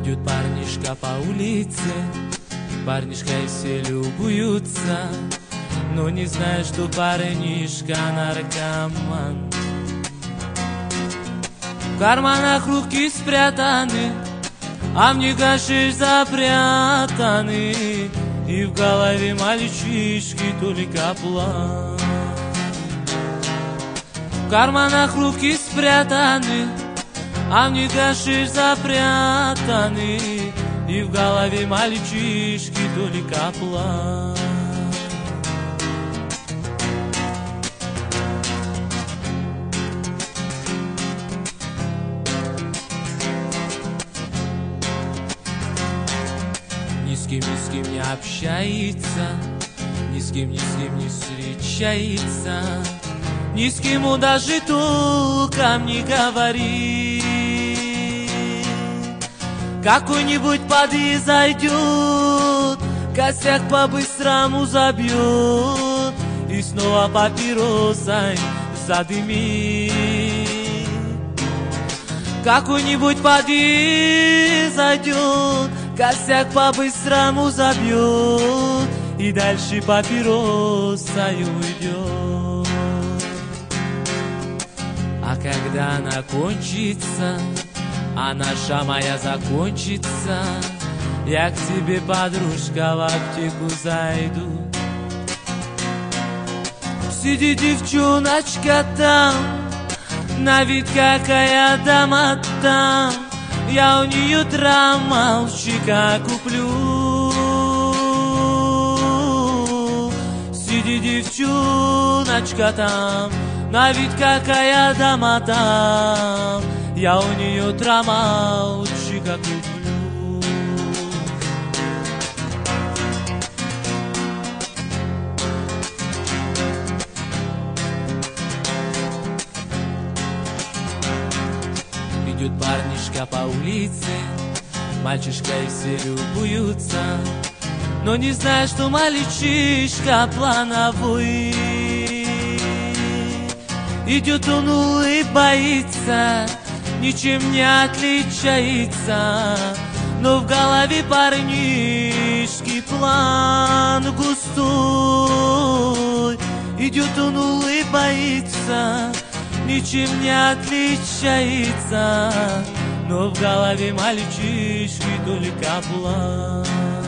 Идет парнишка по улице, парнишкой все любуются, но не знает, что парнишка наркоман. В карманах руки спрятаны, а в них гашиш запрятаны, и в голове мальчишки только план. В карманах руки спрятаны, а в них гашиш запрятаны, и в голове мальчишки только план. Ни с кем не общается, ни с кем не встречается, ни с кем он даже толком не говорит. Какой-нибудь подъезд зайдет, косяк по-быстрому забьет и снова папиросой задымит. Какой-нибудь подъезд зайдет, косяк по-быстрому забьет и дальше папиросой уйдет. А когда она кончится, а наша моя закончится, я к тебе, подружка, в аптеку зайду. Сидит девчоночка там, на вид какая дама там, я у нее трамалчика куплю. Сидит девчоночка там, на вид какая дама там, я у нее трамалчика куплю. Идет парнишка по улице, мальчишкой все любуются, но не знает, что мальчишка плановый. Идет он, улыбается, ничем не отличается, но в голове парнишки план густой. Идет он, улыбается, ничем не отличается, но в голове мальчишки только план.